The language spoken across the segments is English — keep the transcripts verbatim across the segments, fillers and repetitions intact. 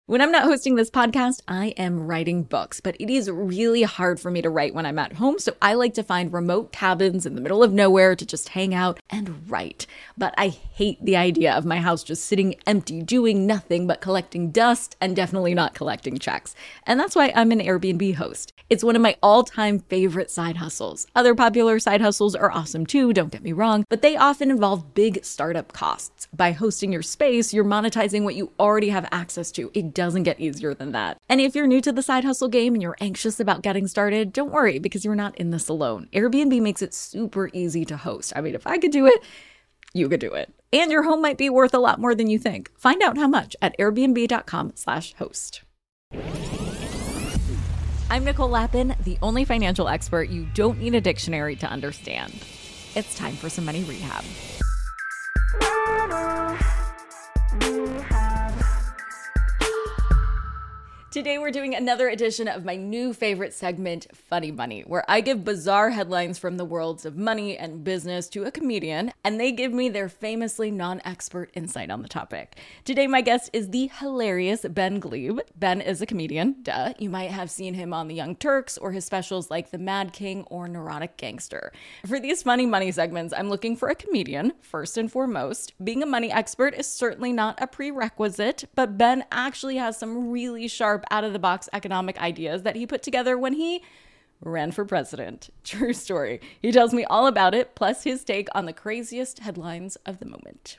When I'm not hosting this podcast, I am writing books, but it is really hard for me to write when I'm at home, so I like to find remote cabins in the middle of nowhere to just hang out and write. But I hate the idea of my house just sitting empty, doing nothing but collecting dust and definitely not collecting checks. And that's why I'm an Airbnb host. It's one of my all-time favorite side hustles. Other popular side hustles are awesome too, don't get me wrong, but they often involve big startup costs. By hosting your space, you're monetizing what you already have access to. It doesn't get easier than that. And if you're new to the side hustle game and you're anxious about getting started, don't worry, because you're not in this alone. Airbnb makes it super easy to host. I mean, if I could do it, you could do it. And your home might be worth a lot more than you think. Find out how much at airbnb.com slash host. I'm Nicole Lappin, the only financial expert you don't need a dictionary to understand. It's time for some money rehab. Today we're doing another edition of my new favorite segment, Funny Money, where I give bizarre headlines from the worlds of money and business to a comedian, and they give me their famously non-expert insight on the topic. Today my guest is the hilarious Ben Gleib. Ben is a comedian, duh. You might have seen him on The Young Turks or his specials like The Mad King or Neurotic Gangster. For these Funny Money segments, I'm looking for a comedian, first and foremost. Being a money expert is certainly not a prerequisite, but Ben actually has some really sharp out-of-the-box economic ideas that he put together when he ran for president. True story. He tells me all about it, plus his take on the craziest headlines of the moment.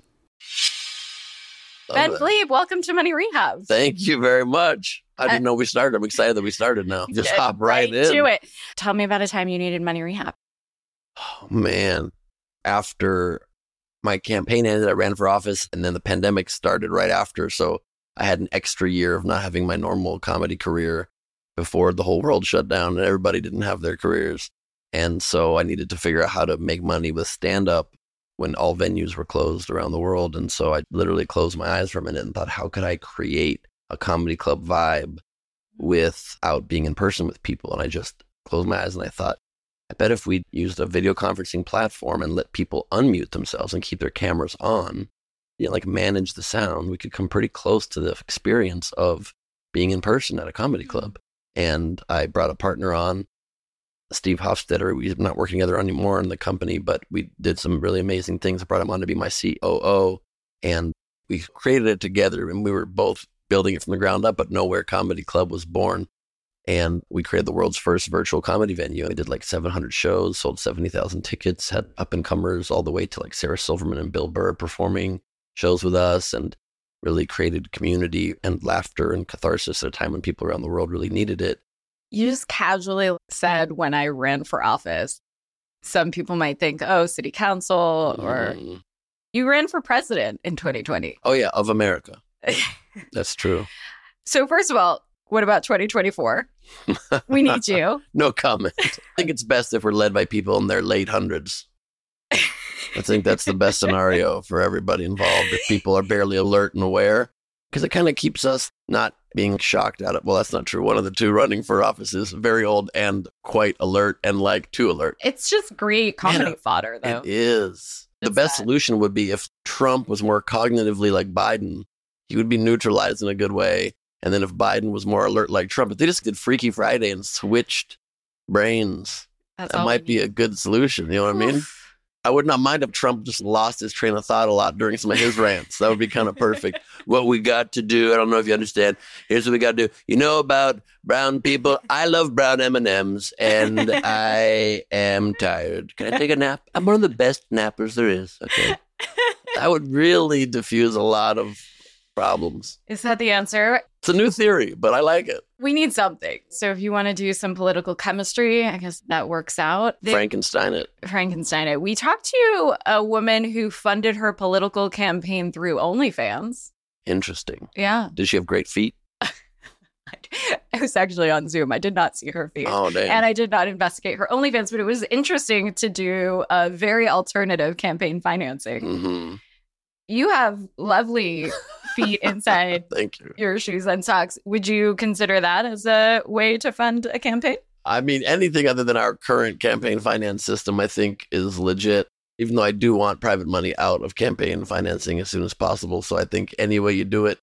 Love Ben it. Gleib, welcome to Money Rehab. Thank you very much. I didn't Uh, know we started. I'm excited that we started now. Just Get hop right, in. to it. Tell me about a time you needed money rehab. Oh, man. After my campaign ended, I ran for office, and then the pandemic started right after. So I had an extra year of not having my normal comedy career before the whole world shut down and everybody didn't have their careers. And so I needed to figure out how to make money with stand-up when all venues were closed around the world. And so I literally closed my eyes for a minute and thought, how could I create a comedy club vibe without being in person with people? And I just closed my eyes and I thought, I bet if we used a video conferencing platform and let people unmute themselves and keep their cameras on, you know, like manage the sound, we could come pretty close to the experience of being in person at a comedy club. And I brought a partner on, Steve Hofstetter. We're not working together anymore in the company, but we did some really amazing things. I brought him on to be my C O O, and we created it together. And we were both building it from the ground up, but Nowhere Comedy Club was born. And we created the world's first virtual comedy venue. We did like seven hundred shows, sold seventy thousand tickets, had up-and-comers all the way to like Sarah Silverman and Bill Burr performing shows with us, and really created community and laughter and catharsis at a time when people around the world really needed it. You just casually said when I ran for office. Some people might think, oh, city council, or Mm. you ran for president in twenty twenty. Oh, yeah, of America. That's true. So first of all, what about twenty twenty-four? We need you. No comment. I think it's best if we're led by people in their late hundreds. I think that's the best scenario for everybody involved, if people are barely alert and aware, because it kind of keeps us not being shocked at it. Well, that's not true. One of the two running for office is very old and quite alert and like too alert. It's just great comedy Man, fodder, though. It is. The It's best that. solution would be if Trump was more cognitively like Biden, he would be neutralized in a good way. And then if Biden was more alert like Trump, if they just did Freaky Friday and switched brains, That's that all might we be need. a good solution. You know what I mean? I would not mind if Trump just lost his train of thought a lot during some of his rants. That would be kind of perfect. What we got to do, I don't know if you understand. Here's what we got to do. You know about brown people? I love brown M and M's, and I am tired. Can I take a nap? I'm one of the best nappers there is. Okay. That would really diffuse a lot of problems. Is that the answer? It's a new theory, but I like it. We need something. So if you want to do some political chemistry, I guess that works out. They- Frankenstein it. Frankenstein it. We talked to a woman who funded her political campaign through OnlyFans. Interesting. Yeah. Did she have great feet? I was actually on Zoom. I did not see her feet. Oh, damn. And I did not investigate her OnlyFans, but it was interesting to do a very alternative campaign financing. Mm-hmm. You have lovely feet inside Thank you. your shoes and socks. Would you consider that as a way to fund a campaign? I mean, anything other than our current campaign finance system, I think, is legit, even though I do want private money out of campaign financing as soon as possible. So I think any way you do it,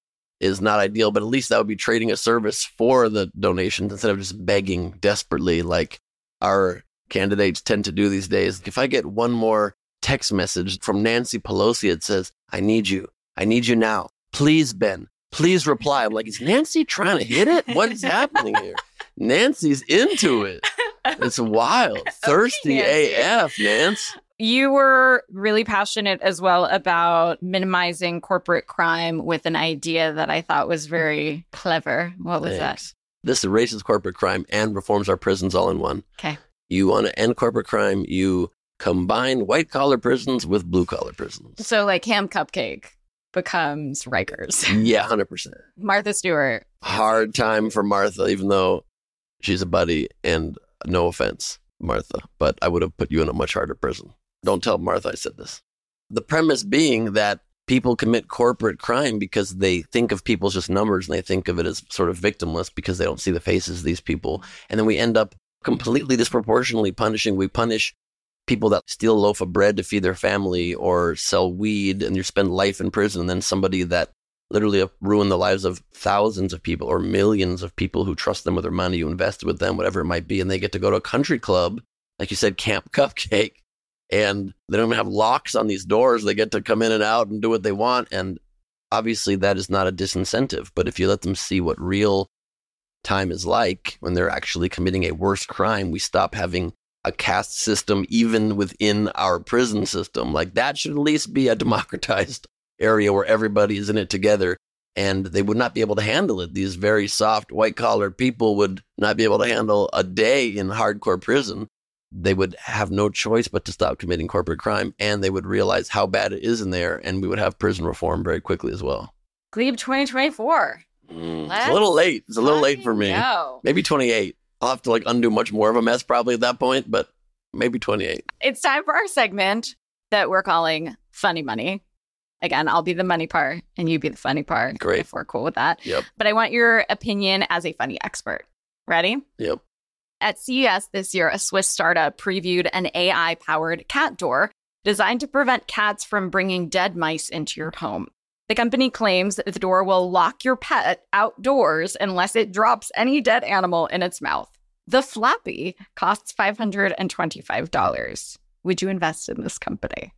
is not ideal, but at least that would be trading a service for the donations instead of just begging desperately like our candidates tend to do these days. If I get one more text message from Nancy Pelosi, it says, I need you. I need you now. Please, Ben, please reply. I'm like, is Nancy trying to hit it? What is happening here? Nancy's into it. It's wild. Thirsty okay, A F, Nance. You were really passionate as well about minimizing corporate crime with an idea that I thought was very clever. What was Thanks. that? This erases corporate crime and reforms our prisons all in one. Okay. You want to end corporate crime, you combine white-collar prisons with blue-collar prisons. So like Ham Cupcake becomes Rikers. Yeah, one hundred percent. Martha Stewart. Hard time for Martha, even though she's a buddy, and no offense, Martha, but I would have put you in a much harder prison. Don't tell Martha I said this. The premise being that people commit corporate crime because they think of people as just numbers and they think of it as sort of victimless because they don't see the faces of these people. And then we end up completely disproportionately punishing. We punish people that steal a loaf of bread to feed their family or sell weed and you spend life in prison. And then somebody that literally ruined the lives of thousands of people or millions of people who trust them with their money, you invested with them, whatever it might be. And they get to go to a country club, like you said, Camp Cupcake. And they don't even have locks on these doors. They get to come in and out and do what they want. And obviously that is not a disincentive. But if you let them see what real time is like when they're actually committing a worse crime, we stop having a caste system even within our prison system. Like that should at least be a democratized area where everybody is in it together. And they would not be able to handle it. These very soft white-collar people would not be able to handle a day in hardcore prison. They would have no choice but to stop committing corporate crime, and they would realize how bad it is in there, and we would have prison reform very quickly as well. Glebe twenty twenty-four. Mm, it's a little late. It's a little late for me. Know. Maybe twenty-eight. I'll have to like undo much more of a mess probably at that point, but maybe twenty-eight. It's time for our segment that we're calling Funny Money. Again, I'll be the money part, and you be the funny part. Great. If we're cool with that. Yep. But I want your opinion as a funny expert. Ready? Yep. At C E S this year, a Swiss startup previewed an A I-powered cat door designed to prevent cats from bringing dead mice into your home. The company claims that the door will lock your pet outdoors unless it drops any dead animal in its mouth. The Flappy costs five hundred twenty-five dollars. Would you invest in this company?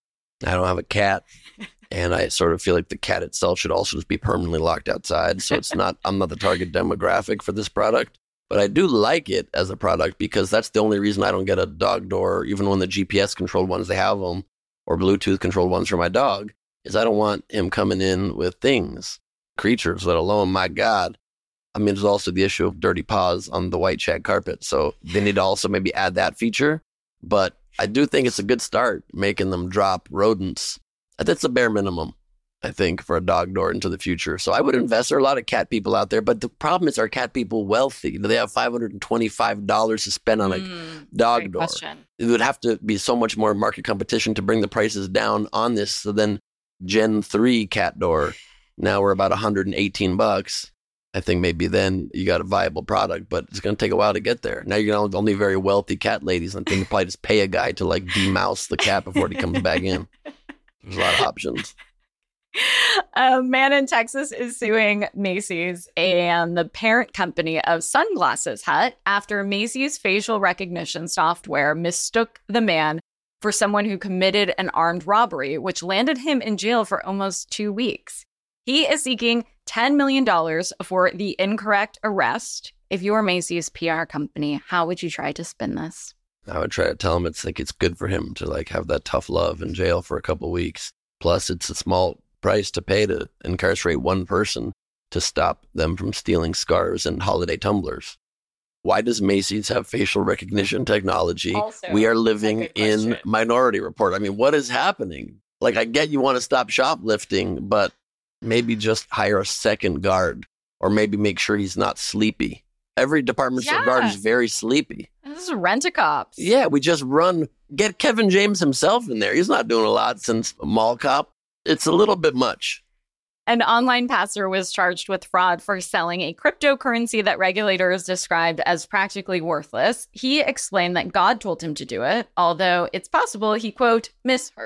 I don't have a cat, and I sort of feel like the cat itself should also just be permanently locked outside. So it's not, I'm not the target demographic for this product. But I do like it as a product because that's the only reason I don't get a dog door, even when the G P S-controlled ones, they have them, or Bluetooth-controlled ones for my dog, is I don't want him coming in with things, creatures, let alone, my God. I mean, there's also the issue of dirty paws on the white shag carpet. So they need to also maybe add that feature. But I do think it's a good start, making them drop rodents. That's the bare minimum, I think, for a dog door into the future. So I would invest. There are a lot of cat people out there, but the problem is, are cat people wealthy? Do they have five hundred twenty-five dollars to spend on a mm, dog great door? question. It would have to be so much more market competition to bring the prices down on this. So then Gen three cat door, now we're about one hundred eighteen bucks. I think maybe then you got a viable product, but it's going to take a while to get there. Now you're going to only very wealthy cat ladies, and I think you probably just pay a guy to like demouse the cat before he comes back in. There's a lot of options. A man in Texas is suing Macy's and the parent company of Sunglasses Hut after Macy's facial recognition software mistook the man for someone who committed an armed robbery, which landed him in jail for almost two weeks. He is seeking ten million dollars for the incorrect arrest. If you're Macy's P R company, how would you try to spin this? I would try to tell him it's like it's good for him to like have that tough love in jail for a couple of weeks. Plus, it's a small price to pay to incarcerate one person to stop them from stealing scarves and holiday tumblers. Why does Macy's have facial recognition technology? Also, we are living a good question. in Minority Report. I mean, what is happening? Like, I get you want to stop shoplifting, but maybe just hire a second guard or maybe make sure he's not sleepy. Every department store Yeah. guard is very sleepy. This is Rent-A-Cops. Yeah, we just run, get Kevin James himself in there. He's not doing a lot since Mall Cop. It's a little bit much. An online pastor was charged with fraud for selling a cryptocurrency that regulators described as practically worthless. He explained that God told him to do it, although it's possible he, quote, misheard.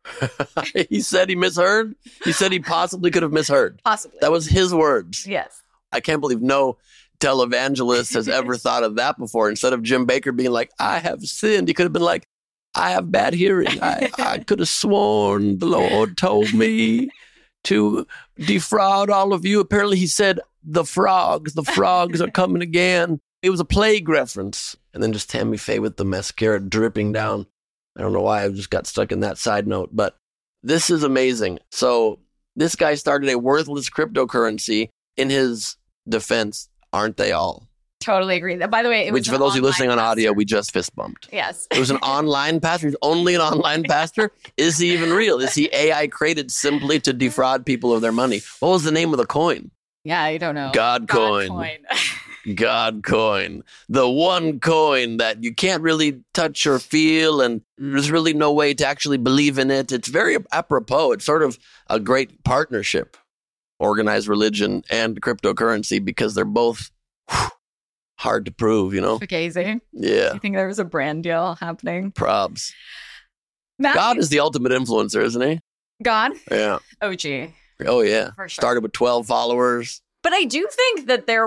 He said he misheard. He said he possibly could have misheard. Possibly. That was his words. Yes. I can't believe no televangelist has ever thought of that before. Instead of Jim Baker being like, I have sinned, he could have been like, I have bad hearing. I, I could have sworn the Lord told me to defraud all of you. Apparently he said, the frogs, the frogs are coming again. It was a plague reference. And then just Tammy Faye with the mascara dripping down. I don't know why I just got stuck in that side note, but this is amazing. So this guy started a worthless cryptocurrency. In his defense, aren't they all? Totally agree. By the way, it was Which for those of you listening on pastor. audio, we just fist bumped. Yes. It was an online pastor. He's only an online pastor. Is he even real? Is he A I created simply to defraud people of their money? What was the name of the coin? Yeah, I don't know. God coin. God coin. God coin. The one coin that you can't really touch or feel, and there's really no way to actually believe in it. It's very apropos. It's sort of a great partnership, organized religion and cryptocurrency, because they're both whew, hard to prove, you know? Fugazi. Yeah. You think there was a brand deal happening? Probs. Matthew, God is the ultimate influencer, isn't he? God? Yeah. O G. Oh, yeah. For sure. Started with twelve followers. But I do think that there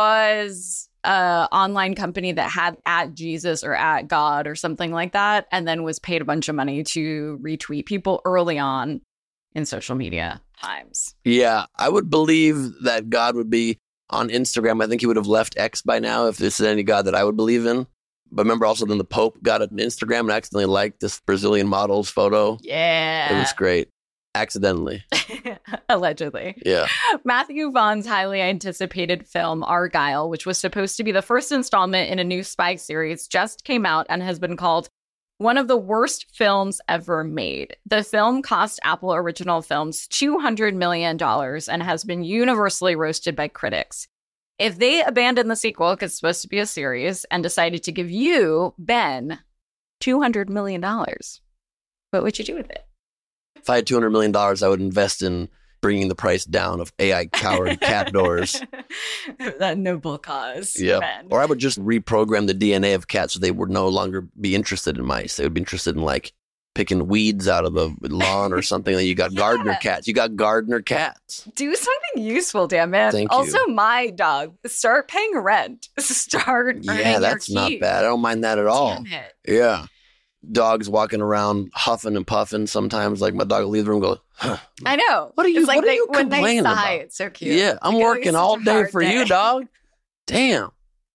was a online company that had at Jesus or at God or something like that, and then was paid a bunch of money to retweet people early on in social media times. Yeah. I would believe that God would be on Instagram. I think he would have left X by now if this is any God that I would believe in. But remember also then the Pope got an Instagram and accidentally liked this Brazilian model's photo. Yeah. It was great. Accidentally. Allegedly. Yeah. Matthew Vaughn's highly anticipated film, Argylle, which was supposed to be the first installment in a new spy series, just came out and has been called one of the worst films ever made. The film cost Apple Original Films two hundred million dollars and has been universally roasted by critics. If they abandoned the sequel, because it's supposed to be a series, and decided to give you, Ben, two hundred million dollars, what would you do with it? If I had two hundred million dollars, I would invest in bringing the price down of A I-powered cat doors. That noble cause. Yeah. Ben. Or I would just reprogram the D N A of cats so they would no longer be interested in mice. They would be interested in, like, picking weeds out of the lawn or something. Like you got Yeah. gardener cats. You got gardener cats. Do something useful, damn it. Thank you. Also, my dog, start paying rent. Start earning Yeah, your that's not keep. bad. I don't mind that at all. Damn it. Yeah. Dogs walking around huffing and puffing. Sometimes, like, my dog will leave the room and go, huh. I know. What are you- It's like what are they, you when they complaining sigh, about? it's so cute. Yeah, I'm Like, working it's all such a day hard for you, day. dog. Damn.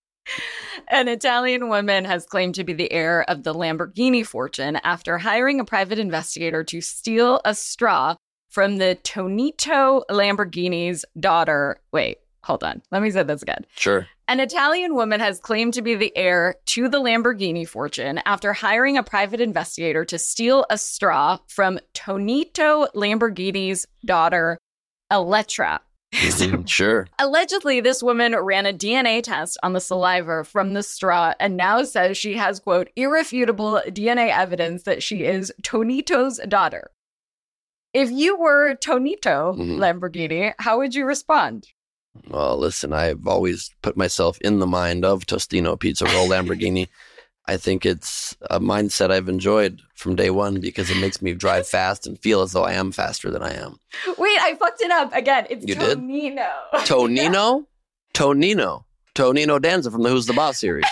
An Italian woman has claimed to be the heir of the Lamborghini fortune after hiring a private investigator to steal a straw from the Tonito Lamborghini's daughter. Wait, hold on. Let me say this again. Sure. An Italian woman has claimed to be the heir to the Lamborghini fortune after hiring a private investigator to steal a straw from Tonito Lamborghini's daughter, Elettra. Mhm, sure. Allegedly, this woman ran a D N A test on the saliva from the straw and now says she has, quote, irrefutable D N A evidence that she is Tonito's daughter. If you were Tonito Mhm. Lamborghini, how would you respond? Well, listen, I've always put myself in the mind of Tostino Pizza Roll Lamborghini. I think it's a mindset I've enjoyed from day one because it makes me drive fast and feel as though I am faster than I am. Wait, I fucked it up again. It's You did? Tonino. Tonino? Tonino. Tonino Danza from the Who's the Boss series.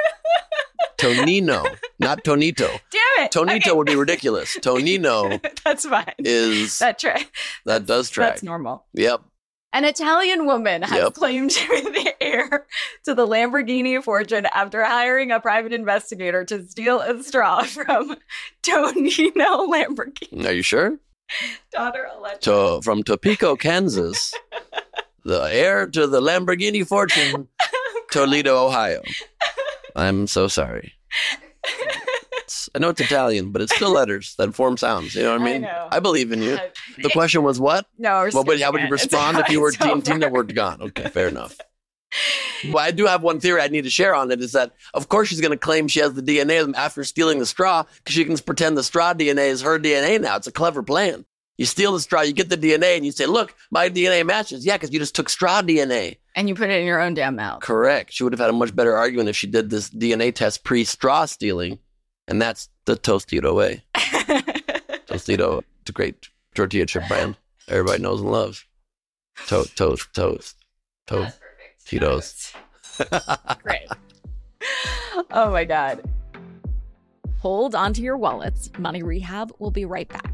Tonino, not Tonito. Damn it. Tonito Okay. would be ridiculous. Tonino That's fine. is, that tra- that does track. That's normal. Yep. An Italian woman has Yep. claimed to be the heir to the Lamborghini fortune after hiring a private investigator to steal a straw from Tonino Lamborghini Are you sure? daughter Elettra. To, from Topeka, Kansas, the heir to the Lamborghini fortune, Toledo, Ohio. I'm so sorry. It's, I know it's Italian, but it's still letters that form sounds. You know what I I mean? know. I believe in you. The question was what? No, we're Well, but how skipping would you it. It's respond if you were it's Teen over. Tina were gone? Okay, fair enough. Well, I do have one theory I need to share on it is that, of course, she's going to claim she has the D N A after stealing the straw because she can pretend the straw D N A is her D N A now. It's a clever plan. You steal the straw, you get the D N A, and you say, look, my D N A matches. Yeah, because you just took straw D N A. And you put it in your own damn mouth. Correct. She would have had a much better argument if she did this D N A test pre-straw stealing, and that's the Tostito way. Tostito. It's a great tortilla chip brand. Everybody knows and loves. Toast, toast, toast, toast, Tito's. Great. Oh my God. Hold onto your wallets. Money Rehab will be right back.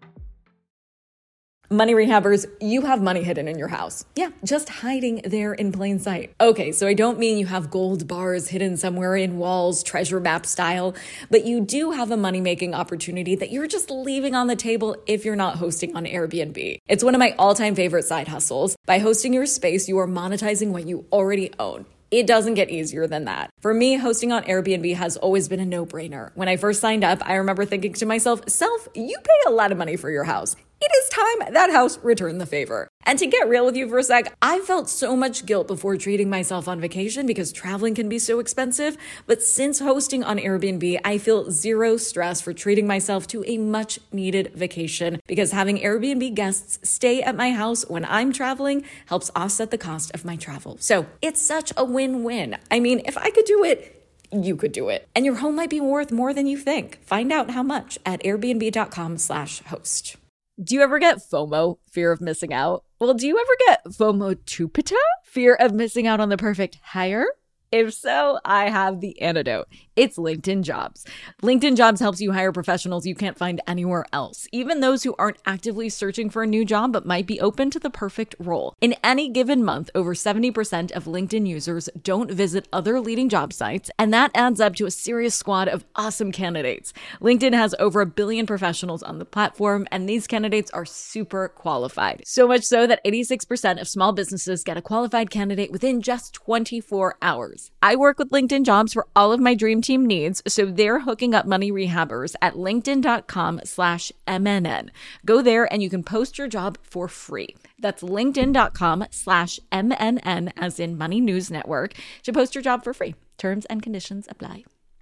Money Rehabbers, you have money hidden in your house. Yeah, just hiding there in plain sight. Okay, so I don't mean you have gold bars hidden somewhere in walls, treasure map style, but you do have a money-making opportunity that you're just leaving on the table if you're not hosting on Airbnb. It's one of my all-time favorite side hustles. By hosting your space, you are monetizing what you already own. It doesn't get easier than that. For me, hosting on Airbnb has always been a no-brainer. When I first signed up, I remember thinking to myself, Self, you pay a lot of money for your house. It is time that house returned the favor. And to get real with you for a sec, I felt so much guilt before treating myself on vacation because traveling can be so expensive. But since hosting on Airbnb, I feel zero stress for treating myself to a much needed vacation because having Airbnb guests stay at my house when I'm traveling helps offset the cost of my travel. So it's such a win-win. I mean, if I could do it, you could do it. And your home might be worth more than you think. Find out how much at airbnb.com slash host. Do you ever get FOMO, fear of missing out? Well, do you ever get FOMO-tupita, fear of missing out on the perfect hire? If so, I have the antidote. It's LinkedIn Jobs. LinkedIn Jobs helps you hire professionals you can't find anywhere else, even those who aren't actively searching for a new job but might be open to the perfect role. In any given month, over seventy percent of LinkedIn users don't visit other leading job sites, and that adds up to a serious squad of awesome candidates. LinkedIn has over a billion professionals on the platform, and these candidates are super qualified. So much so that eighty-six percent of small businesses get a qualified candidate within just twenty-four hours. I work with LinkedIn Jobs for all of my dream team needs, so they're hooking up Money Rehabbers at linkedin.com slash MNN. Go there and you can post your job for free. That's linkedin.com slash MNN, as in Money News Network, to post your job for free. Terms and conditions apply.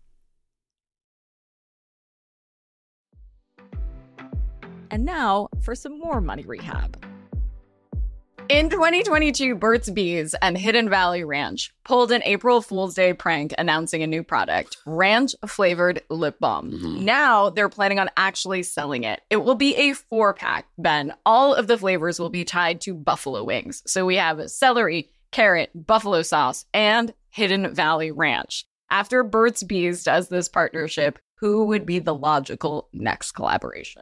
And now for some more Money Rehab. In twenty twenty-two, Burt's Bees and Hidden Valley Ranch pulled an April Fool's Day prank announcing a new product, ranch-flavored lip balm. Mm-hmm. Now they're planning on actually selling it. It will be a four-pack, Ben. All of the flavors will be tied to buffalo wings. So we have celery, carrot, buffalo sauce, and Hidden Valley Ranch. After Burt's Bees does this partnership, who would be the logical next collaboration?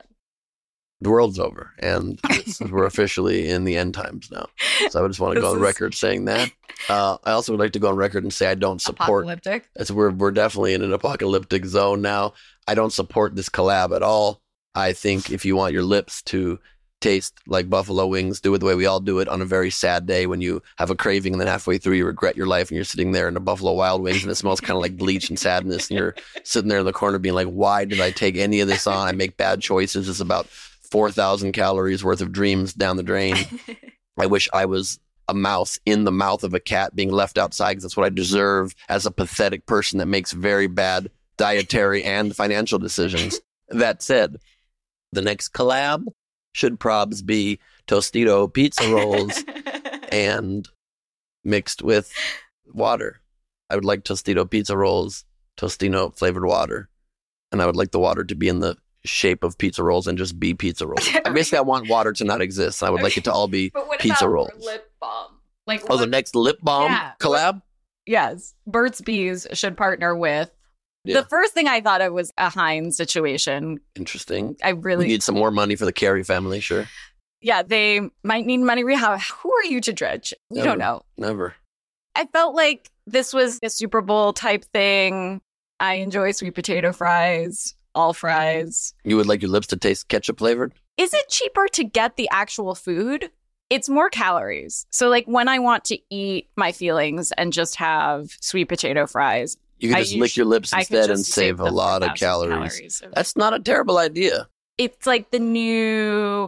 The world's over, and we're officially in the end times now. So I just want to go on is... record saying that. Uh, I also would like to go on record and say I don't support. Apocalyptic. As we're we're definitely in an apocalyptic zone now. I don't support this collab at all. I think if you want your lips to taste like buffalo wings, do it the way we all do it on a very sad day when you have a craving and then halfway through you regret your life and you're sitting there in a Buffalo Wild Wings and it smells kind of like bleach and sadness and you're sitting there in the corner being like, why did I take any of this on? I make bad choices. It's about four thousand calories worth of dreams down the drain. I wish I was a mouse in the mouth of a cat being left outside because that's what I deserve as a pathetic person that makes very bad dietary and financial decisions. That said, the next collab should probs be Tostito pizza rolls and mixed with water. I would like Tostito pizza rolls, Tostino flavored water, and I would like the water to be in the shape of pizza rolls and just be pizza rolls. I basically I want water to not exist. I would okay. like it to all be but what pizza about rolls. Lip balm. Like oh, what? The next lip balm yeah. collab? What? Yes. Burt's Bees should partner with. Yeah. The first thing I thought of was a Heinz situation. Interesting. I really we need some more money for the Carey family, sure. Yeah, they might need money rehab. Who are you to judge? We Never. don't know. Never. I felt like this was a Super Bowl type thing. I enjoy sweet potato fries. All fries. You would like your lips to taste ketchup flavored? Is it cheaper to get the actual food? It's more calories. So like when I want to eat my feelings and just have sweet potato fries, you can just I lick us- your lips instead and save, save a lot of calories. calories of- That's not a terrible idea. It's like the new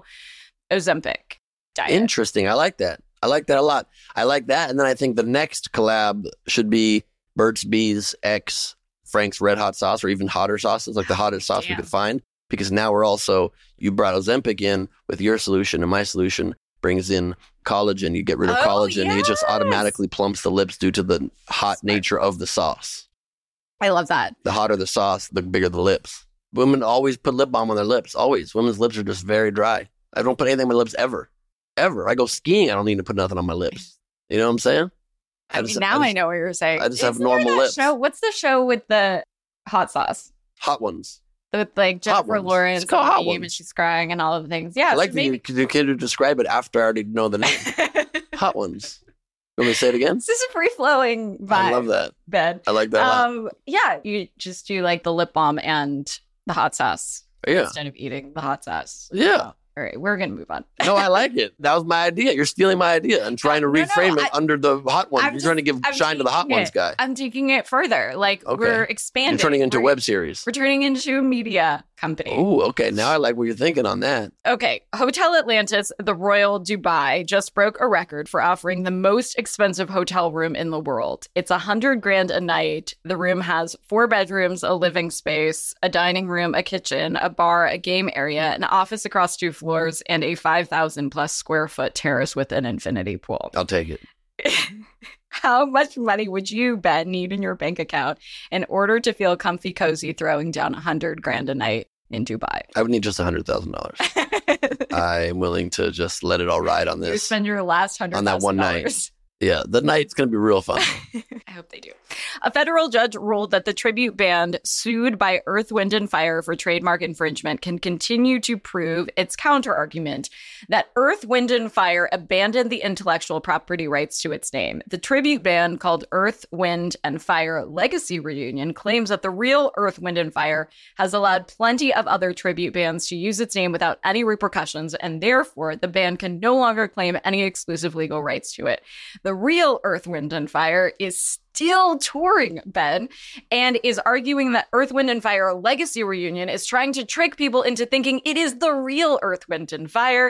Ozempic diet. Interesting. I like that. I like that a lot. I like that. And then I think the next collab should be Burt's Bees X Frank's Red Hot sauce, or even hotter sauces, like the hottest sauce Damn. we could find. Because now we're also, you brought Ozempic in with your solution, and my solution brings in collagen. You get rid of oh, collagen, yes. and it just automatically plumps the lips due to the hot Smart. nature of the sauce. I love that. The hotter the sauce, the bigger the lips. Women always put lip balm on their lips. Always. Women's lips are just very dry. I don't put anything on my lips ever. Ever. I go skiing. I don't need to put nothing on my lips. You know what I'm saying? I, I just, now I, just, I know what you're saying. I just Isn't have normal lips. Show? What's the show with the hot sauce? Hot Ones. With like Jennifer Lawrence it's called Hot Ones. And she's crying and all of the things. Yeah. I so like maybe... that you can describe it after I already know the name. Hot Ones. You want me to say it again? This is a free-flowing vibe. I love that. Bed. I like that um, a lot. Yeah, you just do like the lip balm and the hot sauce yeah. instead of eating the hot sauce. Yeah. All right, we're going to move on. No, I like it. That was my idea. You're stealing my idea and trying to no, reframe no, it I, under the Hot Ones. I'm You're just, trying to give I'm shine to the Hot it. Ones guy. I'm taking it further. Like, okay. we're expanding. You're turning into we're, a web series. We're turning into a media company. Oh, okay. Now I like what you're thinking on that. Okay. Hotel Atlantis, the Royal Dubai, just broke a record for offering the most expensive hotel room in the world. It's a hundred grand a night. The room has four bedrooms, a living space, a dining room, a kitchen, a bar, a game area, an office across two floors, and a five thousand plus square foot terrace with an infinity pool. I'll take it. How much money would you, Ben, need in your bank account in order to feel comfy, cozy, throwing down a hundred grand a night in Dubai? I would need just a hundred thousand dollars. I'm willing to just let it all ride on this. You spend your last hundred on that one night. Yeah, the night's going to be real fun. I hope they do. A federal judge ruled that the tribute band sued by Earth, Wind and Fire for trademark infringement can continue to prove its counterargument that Earth, Wind and Fire abandoned the intellectual property rights to its name. The tribute band, called Earth, Wind and Fire Legacy Reunion, claims that the real Earth, Wind and Fire has allowed plenty of other tribute bands to use its name without any repercussions, and therefore the band can no longer claim any exclusive legal rights to it. The real Earth, Wind and Fire is still touring, Ben, and is arguing that Earth, Wind and Fire Legacy Reunion is trying to trick people into thinking it is the real Earth, Wind and Fire.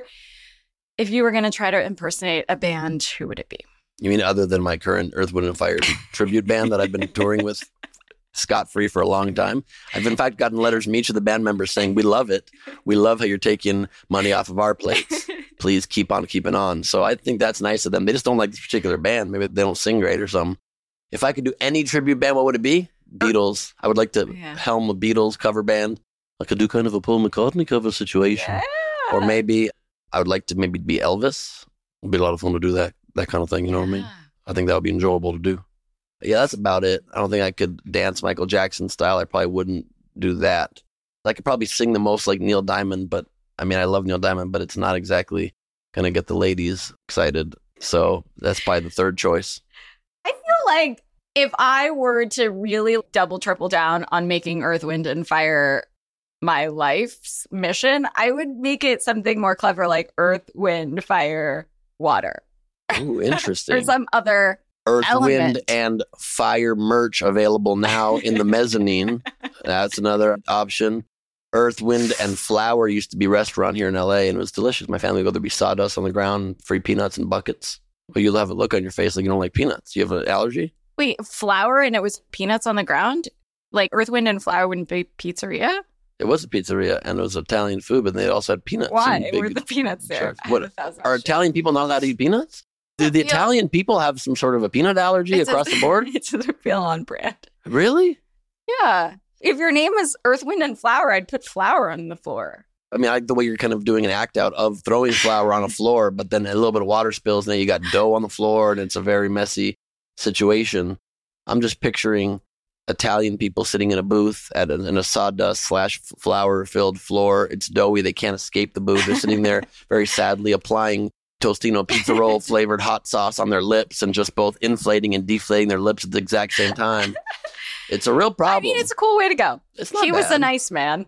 If you were going to try to impersonate a band, who would it be? You mean other than my current Earth, Wind and Fire tribute band that I've been touring with scot-free for a long time? I've in fact gotten letters from each of the band members saying, we love it. We love how you're taking money off of our plates. Please keep on keeping on. So I think that's nice of them. They just don't like this particular band. Maybe they don't sing great or something. If I could do any tribute band, what would it be? Beatles. I would like to yeah. helm a Beatles cover band. I could do kind of a Paul McCartney cover situation. Yeah. Or maybe I would like to maybe be Elvis. It would be a lot of fun to do that, that kind of thing. You know yeah. what I mean? I think that would be enjoyable to do. Yeah, that's about it. I don't think I could dance Michael Jackson style. I probably wouldn't do that. I could probably sing the most like Neil Diamond, but I mean, I love Neil Diamond, but it's not exactly going to get the ladies excited. So that's probably the third choice. I feel like if I were to really double, triple down on making Earth, Wind, and Fire my life's mission, I would make it something more clever like Earth, Wind, Fire, Water. Ooh, interesting. Or some other Earth, element. Wind, and Fire merch available now in the mezzanine. That's another option. Earth, Wind, and Flower used to be a restaurant here in L A, and it was delicious. My family would go there, be sawdust on the ground, free peanuts in buckets. But you'll have a look on your face like you don't like peanuts. You have an allergy? Wait, flour and it was peanuts on the ground? Like Earth, Wind, and Flower wouldn't be pizzeria? It was a pizzeria, and it was Italian food, but they also had peanuts. Why were the peanuts there? What, are Italian people not allowed to eat peanuts? Do the Italian people have some sort of a peanut allergy it's across a, the board? It doesn't feel on brand. Really? Yeah. If your name is Earth, Wind, and Flower, I'd put flour on the floor. I mean, I like the way you're kind of doing an act out of throwing flour on a floor, but then a little bit of water spills, and then you got dough on the floor, and it's a very messy situation. I'm just picturing Italian people sitting in a booth at a, in a sawdust slash flour-filled floor. It's doughy. They can't escape the booth. They're sitting there very sadly applying Tostino pizza roll flavored hot sauce on their lips and just both inflating and deflating their lips at the exact same time. It's a real problem. I mean, it's a cool way to go. It's not he bad. was a nice man.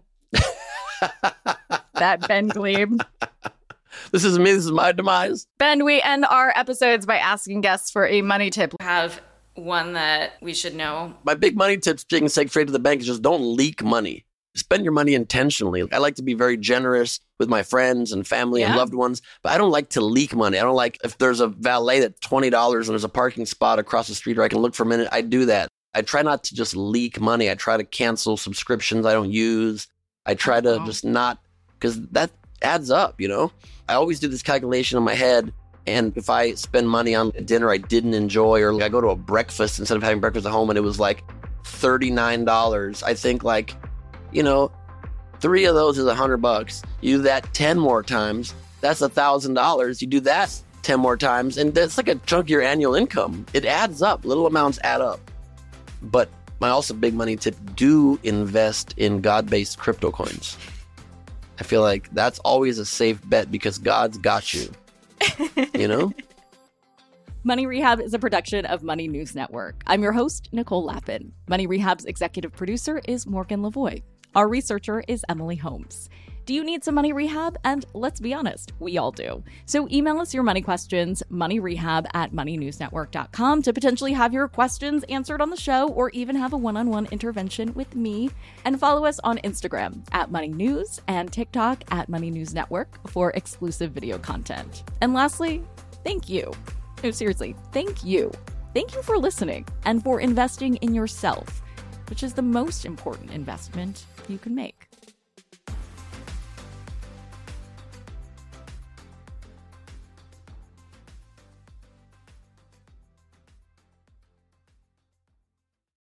That Ben Glebe. This is me. This is my demise. Ben, we end our episodes by asking guests for a money tip. Have one that we should know. My big money tip, taking straight to the bank, is just don't leak money. Spend your money intentionally. I like to be very generous with my friends and family yeah. and loved ones, but I don't like to leak money. I don't like if there's a valet that's twenty dollars and there's a parking spot across the street where I can look for a minute, I do that. I try not to just leak money. I try to cancel subscriptions I don't use. I try to oh. just not, because that adds up, you know? I always do this calculation in my head, and if I spend money on a dinner I didn't enjoy, or I go to a breakfast instead of having breakfast at home and it was like thirty-nine dollars, I think like, you know, Three of those is a hundred bucks. You do that ten more times, that's a thousand dollars. You do that ten more times, and that's like a chunk of your annual income. It adds up. Little amounts add up. But my also big money tip, do invest in God-based crypto coins. I feel like that's always a safe bet because God's got you. You know? Money Rehab is a production of Money News Network. I'm your host, Nicole Lappin. Money Rehab's executive producer is Morgan Lavoie. Our researcher is Emily Holmes. Do you need some money rehab? And let's be honest, we all do. So email us your money questions, moneyrehab at money news network dot com to potentially have your questions answered on the show or even have a one-on-one intervention with me. And follow us on Instagram at Money News and TikTok at Money News Network for exclusive video content. And lastly, thank you. No, seriously, thank you. Thank you for listening and for investing in yourself, which is the most important investment you can make.